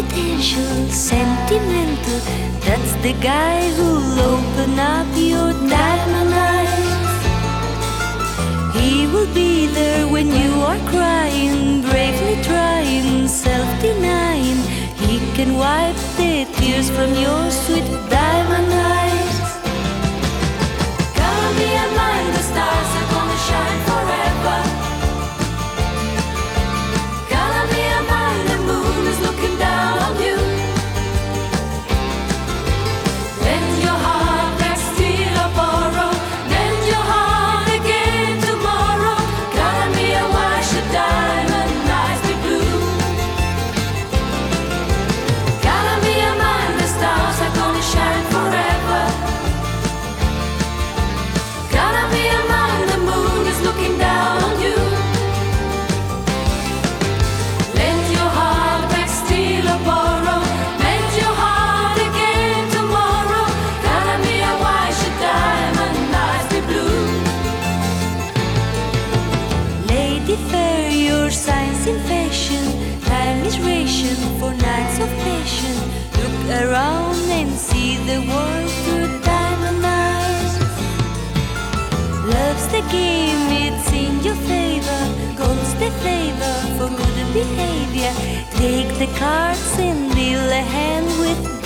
confidential, sentimental. That's the guy who'll open up your diamond eyes. He will be there when you are crying, bravely trying, self-denying. He can wipe the tears from your sweet diamond eyes. Color me and mine, the stars are gonna shine forever. Color me and mine, the moon is looking down on you. Lend your heart, back, steal or borrow. Lend your heart again tomorrow. Color me and why should diamond eyes be blue? Color me and mine, the stars are gonna shine forever. Color me and mine, the moon is looking down on you. Lend your heart back, steal or borrow. Lend your heart again tomorrow. Color me and why should diamond eyes be blue? Lady fair, your signs in fashion. Time is ration for nights of passion. Look around and see the world through diamond eyes. Love's the game, it's in your favor. Gold's the flavor for good behavior. Take the cards and deal a hand with